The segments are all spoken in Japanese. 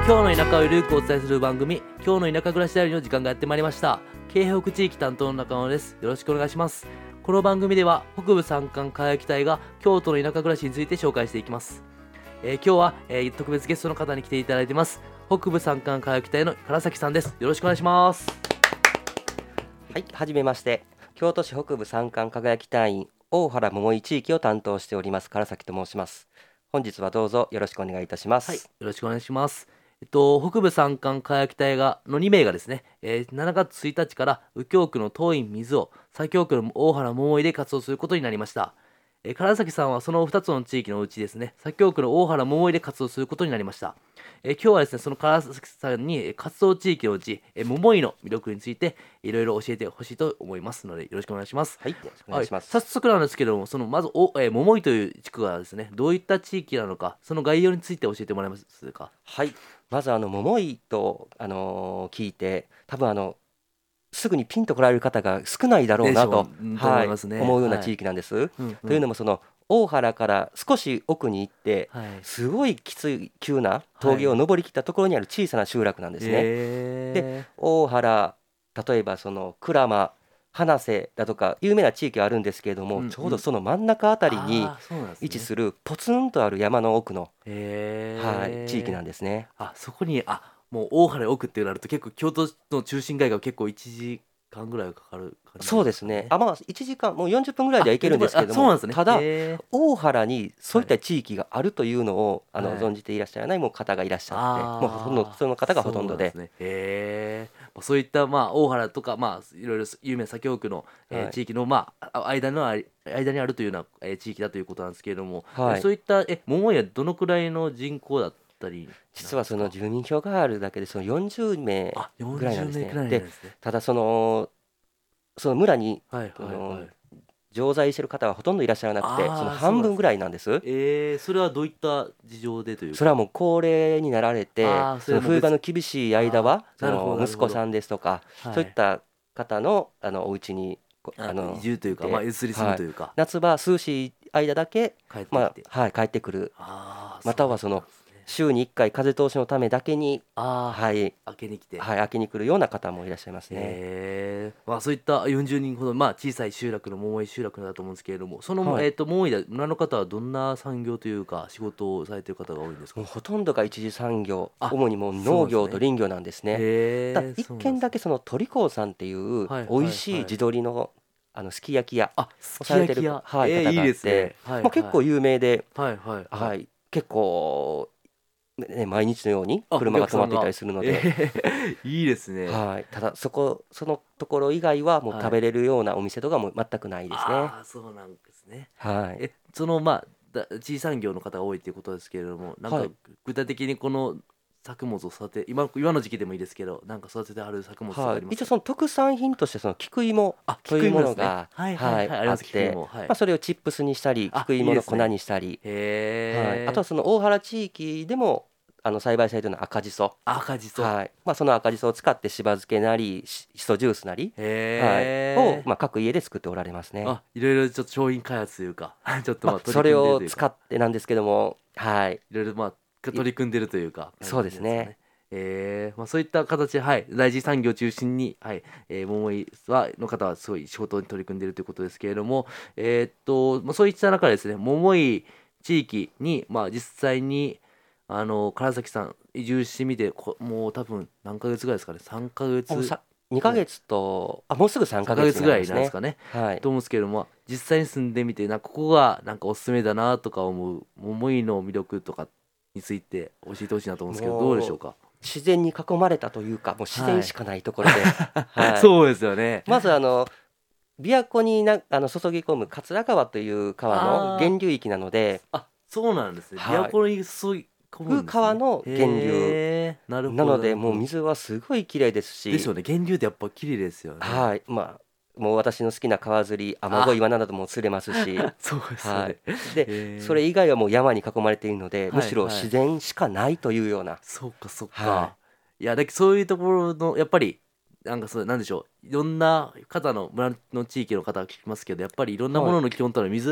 今日の田舎をゆるくお伝えする番組、今日の田舎暮らしダイアリーの時間がやってまいりました。京北地域担当の中野です。よろしくお願いします。この番組では北部山間輝き隊が京都の田舎暮らしについて紹介していきます。今日は、特別ゲストの方に来ていただいてます。北部山間輝き隊の唐崎さんです。よろしくお願いします。 はい、はじめまして。京都市北部山間輝き隊員大原桃井地域を担当しております唐崎と申します。本日はどうぞよろしくお願いいたします。 はい、よろしくお願いします。北部山間輝き隊の2名がですね、7月1日から右京区の当院水尾、左京区の大原桃井で活動することになりました。唐崎さんはその2つの地域のうちですね、左京区の大原桃井で活動することになりました。今日はですね、その唐崎さんに活動地域のうち、桃井の魅力についていろいろ教えてほしいと思いますので、よろしくお願いします。 はい、よろしくお願いします。 早速なんですけれども、まず桃井という地区がですね、どういった地域なのか、その概要について教えてもらえますか。 はい、まず桃井と、聞いて多分すぐにピンと来られる方が少ないだろうなと、 思いますね。 思うような地域なんです。というのもその大原から少し奥に行って、すごいきつい急な峠を登りきったところにある小さな集落なんですね。で、大原、例えばその鞍馬、花瀬だとか有名な地域はあるんですけれども、ちょうどその真ん中あたりに位置するポツンとある山の奥の、地域なんですね。 そこにもう大原奥ってなると結構京都の中心街が結構1時間ぐらいかかる感じですかね。 そうですね。まあ1時間もう40分ぐらいでは行けるんですけども、ただ大原にそういった地域があるというのを存じていらっしゃらないもう方がいらっしゃって、もうほとんどその方がほとんどで、 そういった大原とかいろいろ有名な左京区の地域の間にあるというような地域だということなんですけれども、そういった桃井はどのくらいの人口だったり。 実はその住民票があるだけでその40名ぐらいなんですね。で、ただその村に常在している方はほとんどいらっしゃらなくて、その半分ぐらいなんです。 それはどういった事情でというか。 それはもう高齢になられて、その冬場の厳しい間はその息子さんですとか、そういった方のお家に移住というか移り住むというか、 夏場涼しい間だけ帰ってくる、またはその週に1回風通しのためだけに開けに来るような方もいらっしゃいますね。 そういった40人ほど小さい集落の桃井集落だと思うんですけれども、その桃井で村の方はどんな産業というか仕事をされている方が多いんですか。 もうほとんどが一次産業、主にもう農業と林業なんですね。一軒だけその鳥香さんっていう美味しい地鶏のすき焼き屋をされてる方があって、結構有名で、結構毎日のように車が止まっていたりするので、 いいですね。 ただそのところ以外はもう食べれるようなお店とかも全くないですね。 そうなんですね。 その地産業の方が多いということですけれども、なんか具体的にこの作物を育て、今の時期でもいいですけど、なんか育ててある作物がありますか。 一応その特産品としてその菊芋というものがあって、それをチップスにしたり菊芋の粉にしたり、あとはその大原地域でも栽培されているのは赤じそ、その赤じそを使ってしば漬けなりしそジュースなりを各家で作っておられますね。 いろいろちょっと商品開発というかちょっとそれを使ってなんですけども、 いろいろ取り組んでるというか。 そうですね。 そういった形で、第一産業を中心に、桃井の方はすごい仕事に取り組んでいるということですけれども、そういった中でですね、桃井地域に、実際に唐崎さん移住してみてもう多分何ヶ月ぐらいですかね。3ヶ月 2ヶ月ともうすぐ3ヶ月ぐらいなんですかね、と思うんですけれども、実際に住んでみてここがなんかおすすめだなとか思う桃井の魅力とかについて教えてほしいなと思うんですけど、どうでしょうか。 自然に囲まれたというか、もう自然しかないところで、 そうですよね。 まず琵琶湖に注ぎ込む桂川という川の源流域なので、 そうなんですね。琵琶湖に注ぎ込むんですね。 川の源流なので、もう水はすごい綺麗ですし。 ですよね。源流ってやっぱ綺麗ですよね。 もう私の好きな川釣り、アマゴイワナなども釣れますし、 そうですね。 でそれ以外はもう山に囲まれているので、むしろ自然しかないというような。 そうか。いやそういうところのやっぱりなんでしょう、いろんな方の村の地域の方は聞きますけど、やっぱりいろんなものの基本となる水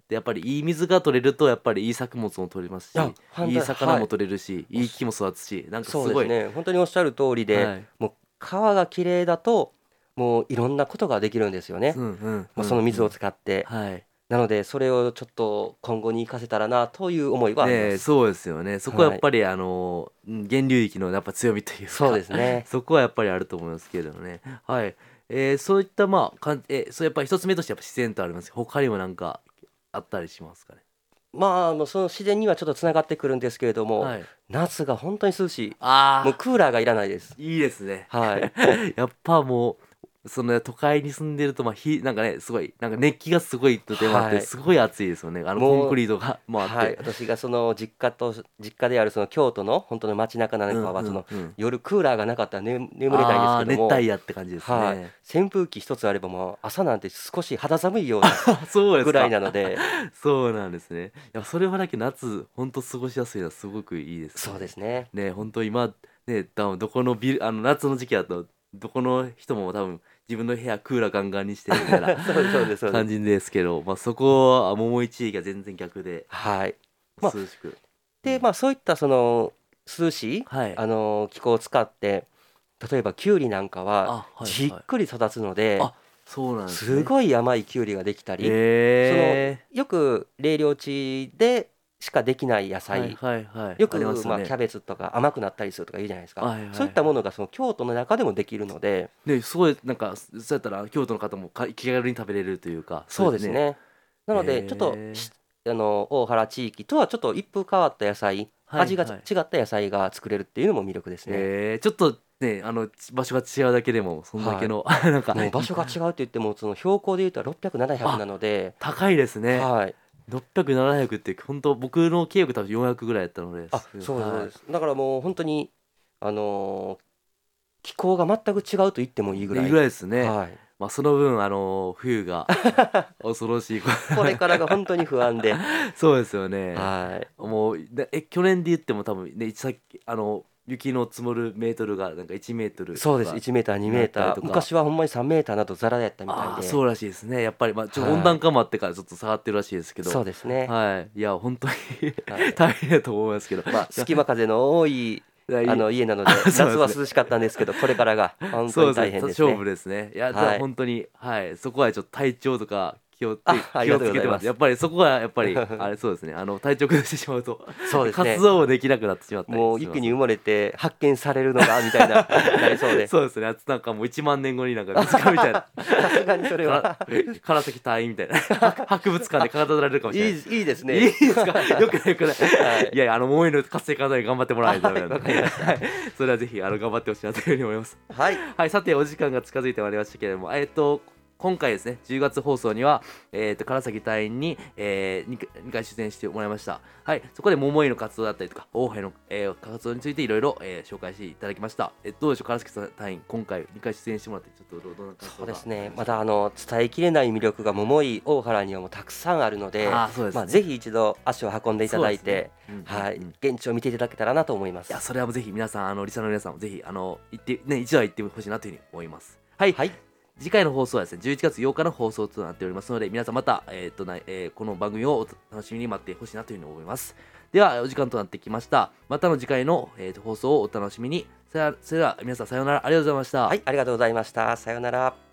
でやっぱりいい水が取れるとやっぱりいい作物も取れますし、いい魚も取れるし、いい木も育つし、なんかすごい、 そうですね、本当におっしゃる通りで、もう川がきれいだともういろんなことができるんですよね、その水を使って、なのでそれをちょっと今後に生かせたらなという思いはあります。 そうですよね。そこはやっぱり、源流域のやっぱ強みというか、 そうですねそこはやっぱりあると思いますけれどもね。はい。そういったそうやっぱり一つ目としてやっぱ自然とあります。他にもなんかあったりしますかね。 もうその自然にはちょっとつながってくるんですけれども、夏が本当に涼しい。もうクーラーがいらないです。 いいですね。 はい。 やっぱもうその都会に住んでるとなんかねすごいなんか熱気がすごいとでもあってすごい暑いですよね。コンクリートがもあって、 私がその実家であるその京都の本当の街中なんかはその夜クーラーがなかったら眠れないんですけども、 熱帯夜って感じですね。 扇風機一つあればもう朝なんて少し肌寒いようなぐらいなのでそうなんですね。いやそれはだけ夏本当過ごしやすいのはすごくいいですね。 そうですね。 ね本当今ねどこの夏の時期だとどこの人も多分自分の部屋クーラーガンガンにしてるみたいな感じですけど、そこは桃井地域が全然逆で、涼しく。 でそういったその涼しい、気候を使って例えばキュウリなんかはじっくり育つので、すごい甘いキュウリができたり、そのよく冷涼地でしかできない野菜、よくキャベツとか甘くなったりするとか言うじゃないですか、そういったものがその京都の中でもできるので、 すごいなんかそうやったら京都の方も気軽に食べれるというか。 そうですね。なのでちょっと大原地域とはちょっと一風変わった野菜、味が違った野菜が作れるっていうのも魅力ですね。 ちょっとね場所が違うだけでもそんだけの、なんか場所が違うって言ってもその標高でいうと600、700なので高いですね。600、700って本当僕の記憶多分400ぐらいやったので。 そうです。だからもう本当に気候が全く違うと言ってもいいぐらいですね。その分冬が恐ろしいこれからが本当に不安でそうですよね。もう去年で言っても多分ね雪の積もるメートルがなんか1メートル、 そうです、1メーター2メーター、昔はほんまに3メーターなどザラやったみたいで。 そうらしいですね。やっぱり温暖化もあってからちょっと下がってるらしいですけど。 そうですね。 いや本当に大変だと思いますけど、 隙間風の多い家なので夏は涼しかったんですけど、これからが本当に大変ですね。 勝負ですね。いや本当にそこはちょっと体調とか気をつけてます。やっぱりそこはやっぱりそうですね。体調崩してしまうと活動もできなくなってしまったり、 もう雪に埋もれて発見されるのがみたいななりそうで。 そうですね。なんかもう1万年後になんか見つかるみたいな。 さすがにそれは唐崎隊員みたいな博物館で飾られるかもしれない。 いいですね。 いいですか。よくない。いや桃井の活性化に頑張ってもらわないとダメなんで。それはぜひ頑張ってほしいなというふうに思います。はい。さてお時間が近づいてまいりましたけれども、今回ですね10月放送には、唐崎隊員に、2回出演してもらいました。そこで桃井の活動だったりとか大原の、活動についていろいろ紹介していただきました。どうでしょう、唐崎隊員今回2回出演してもらってちょっとどんな感じですか。 そうですね、また伝えきれない魅力が桃井大原にはもうたくさんあるので、ぜひ一度足を運んでいただいて、現地を見ていただけたらなと思います。 いやそれはもうぜひ皆さんリスナーの皆さんもぜひ行ってね一度は行ってほしいなというふうに思います。はい、次回の放送はですね11月8日の放送となっておりますので、皆さんまた、この番組をお楽しみに待ってほしいなというふうに思います。ではお時間となってきました。またの次回の、放送をお楽しみに。それでは皆さんさようなら、ありがとうございました。 はい、ありがとうございました。さようなら。